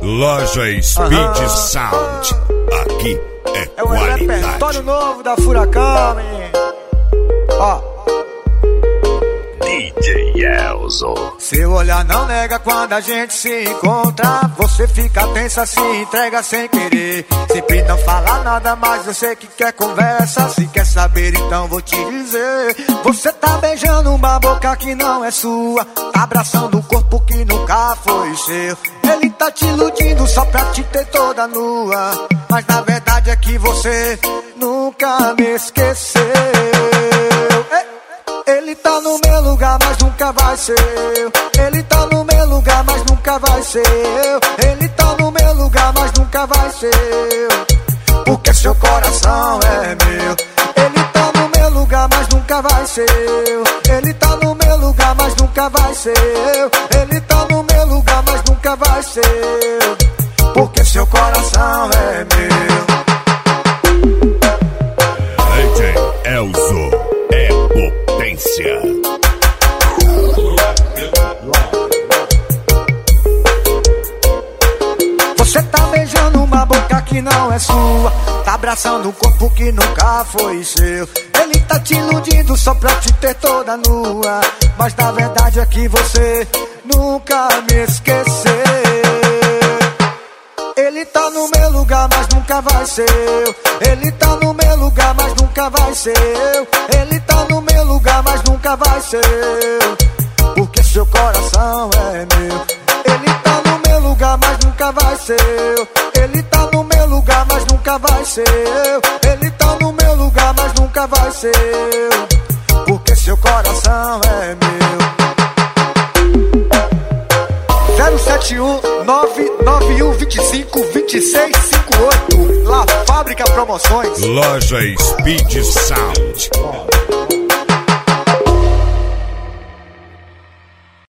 Loja Speed Sound. Aqui é É o qualidade. repertório novo da Furacão, menino. Ó. DJ Elzo. Seu olhar não nega quando a gente se encontra. Você fica tensa, se entrega sem querer. Sempre não fala nada, mas eu sei que quer conversa. Se quer saber, então vou te dizer. Você tá beijando uma boca que não é sua, tá abraçando um corpo que nunca foi seu. Ele tá te iludindo só pra te ter toda nua, mas na verdade é que você nunca me esqueceu. Ele tá no meu lugar, mas nunca vai ser eu. Ele tá no meu lugar, mas nunca vai ser eu. Ele tá no meu lugar, mas nunca vai ser eu. Porque seu coração é meu. Ele tá no meu lugar, mas nunca vai ser eu. Ele tá no meu lugar, mas nunca vai ser eu. Ele tá no meu lugar, mas nunca vai ser eu. Porque seu coração é meu. DJ Elzo é potência. Você tá beijando uma boca que não é sua, tá abraçando um corpo que nunca foi seu. Ele tá te iludindo só pra te ter toda nua, mas na verdade é que você nunca me esqueceu. Ele tá no meu lugar, mas nunca vai ser eu. Ele tá no meu lugar, mas nunca vai ser eu. Ele tá no meu lugar, mas nunca vai ser eu. Porque seu coração é meu. Ele tá no meu lugar, mas nunca vai ser eu. Ele tá no meu lugar, mas nunca vai ser eu. Ele tá no meu lugar, mas nunca vai ser eu. Porque seu coração é meu. 071 991 25 26 58. La Fábrica Promoções. Loja Speed Sound.